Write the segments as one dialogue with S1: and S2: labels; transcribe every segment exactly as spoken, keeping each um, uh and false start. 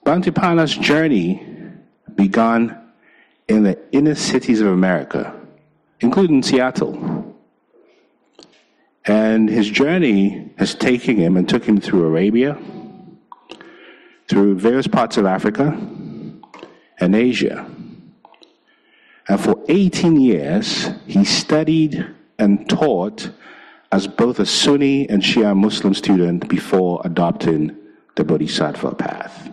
S1: Bhante Pana's journey began in the inner cities of America, including Seattle. And his journey has taken him and took him through Arabia, through various parts of Africa and Asia. And for eighteen years, he studied and taught as both a Sunni and Shia Muslim student before adopting the Bodhisattva path.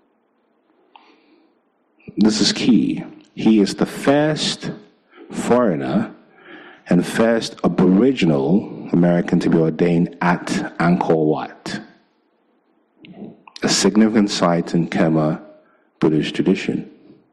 S1: This is key. He is the first foreigner and first Aboriginal American to be ordained at Angkor Wat, a significant site in Khmer Buddhist tradition.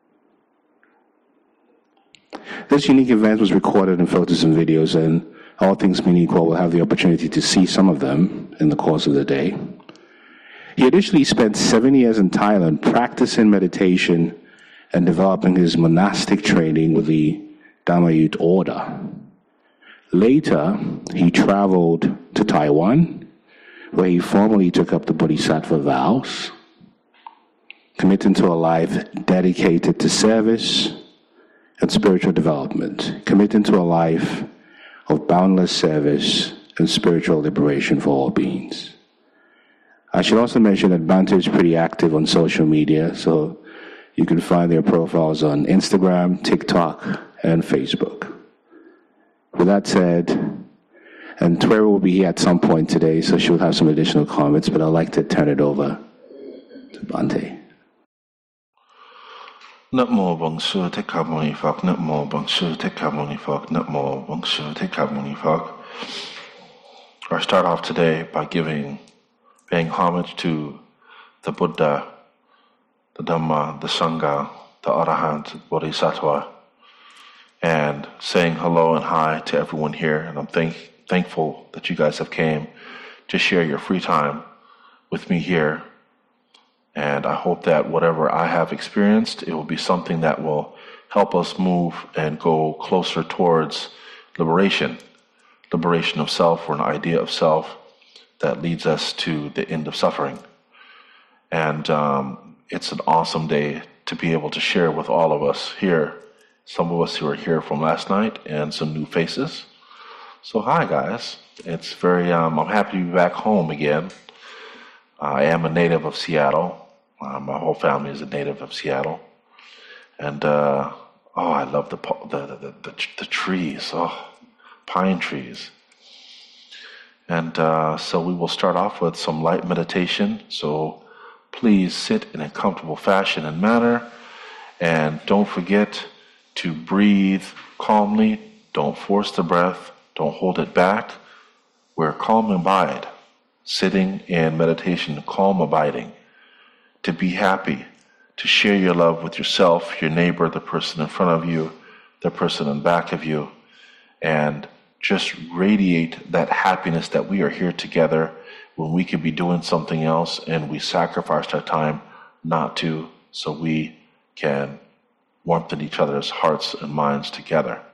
S1: This unique event was recorded in photos and videos, and all things being equal, we'll have the opportunity to see some of them in the course of the day. He initially spent seven years in Thailand practicing meditation and developing his monastic training with the Dhammayut order. Later, he traveled to Taiwan, where he formally took up the Bodhisattva vows, committing to a life dedicated to service and spiritual development, committing to a life of boundless service and spiritual liberation for all beings. I should also mention that Bhante is pretty active on social media, so you can find their profiles on Instagram, TikTok, and Facebook. With that said, and Twera will be here at some point today, so she'll have some additional comments, but I'd like to turn it over to Bhante.
S2: Namo Bang Su Te Ka Muni Phok, Namo Bang Su Te Ka Muni Phok, Namo Bang Su Te Ka Muni Phok. I start off today by giving, paying homage to the Buddha, the Dhamma, the Sangha, the Arahant, Bodhisattva, and saying hello and hi to everyone here. And I'm thank, thankful that you guys have came to share your free time with me here. And I hope that whatever I have experienced, it will be something that will help us move and go closer towards liberation, liberation of self, or an idea of self that leads us to the end of suffering. And um, it's an awesome day to be able to share with all of us here, some of us who are here from last night and some new faces. So hi guys, it's very, um, I'm happy to be back home again. I am a native of Seattle. Uh, my whole family is a native of Seattle. And, uh, oh, I love the, the, the, the, the trees, oh, pine trees. And uh, so we will start off with some light meditation. So please sit in a comfortable fashion and manner. And don't forget to breathe calmly. Don't force the breath. Don't hold it back. We're calm and abide. Sitting in meditation, calm abiding. To be happy, to share your love with yourself, your neighbor, the person in front of you, the person in back of you, and just radiate that happiness that we are here together when we could be doing something else and we sacrificed our time not to, so we can warmth in each other's hearts and minds together.